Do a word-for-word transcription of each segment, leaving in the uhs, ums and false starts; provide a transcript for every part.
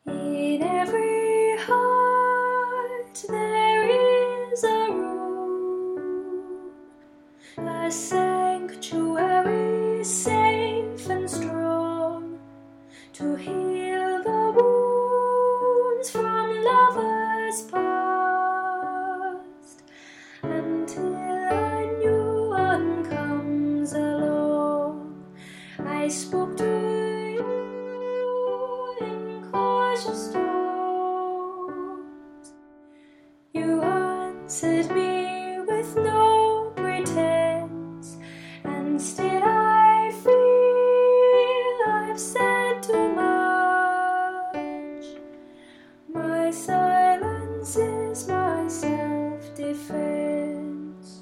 In every heart there is a room, a sanctuary safe and strong, to heal the wounds from lovers past, until a new one comes along. I spoke to you in cautious tones. You answered me with no pretense, and still I feel I've said too much. My silence is my self-defense.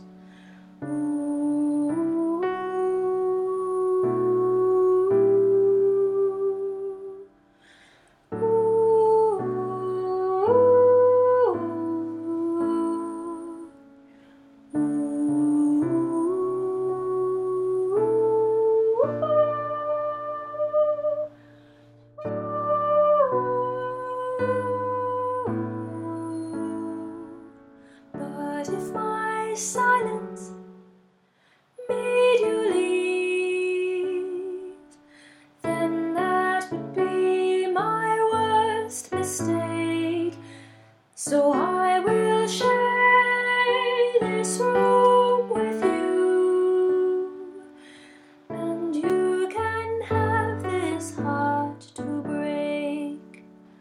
But if my silence made you leave, then that would be my worst mistake. So I will share this room with you, and you can have this heart to break.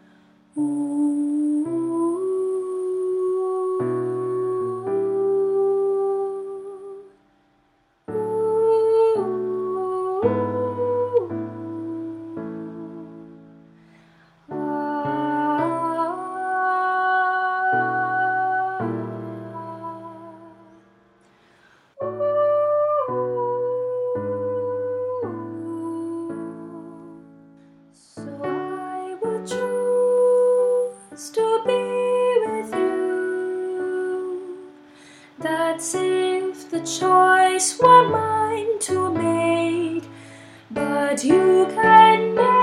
Ooh. So I would choose to be with you. That's if the choice were mine to make, but you can make